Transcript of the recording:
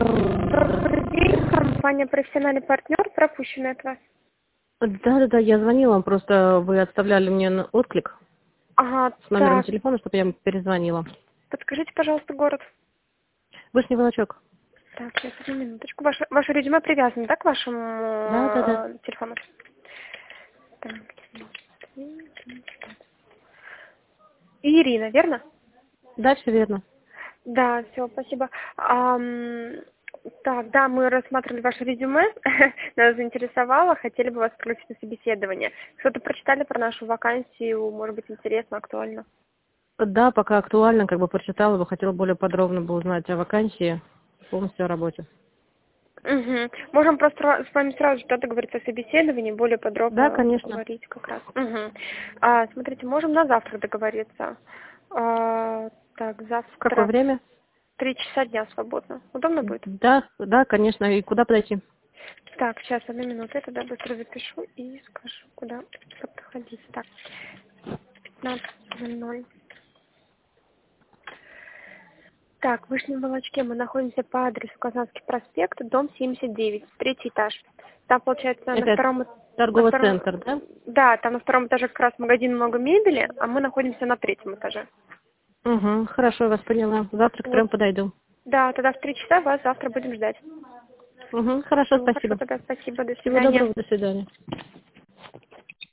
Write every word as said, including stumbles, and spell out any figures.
Добрый день, компания «Профессиональный партнер», пропущенная от вас. Да-да-да, я звонила вам, просто вы отставляли мне на отклик Ага, с номером так, телефона, чтобы я перезвонила. подскажите, пожалуйста, город. Вышний Волочок. Так, сейчас, одну минуточку. Ваше, ваше резюме привязано, да, к вашему Да-да-да. э, телефону? Так. Ирина, верно? Да, все верно. Да, все, спасибо. Ам, так, да, мы рассматривали ваше резюме, нас заинтересовало, хотели бы вас пригласить на собеседование. Что-то прочитали про нашу вакансию, может быть, интересно, актуально? Да, пока актуально, как бы прочитала бы, хотела более подробно бы узнать о вакансии, полностью о работе. Угу. Можем просто с вами сразу же да, договориться о собеседовании, более Да, подробно конечно. поговорить как раз. Угу. А, смотрите, можем на завтра договориться. А, так, В какое завтра время? три часа дня свободно. Удобно будет? Да, да, конечно. И куда подойти? Так, сейчас, одну минуту, я тогда быстро запишу и скажу, куда подходить. Так, пятнадцать ноль ноль. Так, в Вышнем Волочке мы находимся по адресу Казанский проспект, дом семьдесят девять, третий этаж. Там, получается, на Это втором... На торговый втором... центр, да? Да, там на втором этаже как раз магазин, много мебели, а мы находимся на третьем этаже. Угу, хорошо, я вас поняла. Завтра к Вот. трем подойду. Да, тогда в три часа вас завтра будем ждать. Угу, хорошо, Ну, хорошо, спасибо. тогда спасибо, до Всего свидания. доброго, до свидания.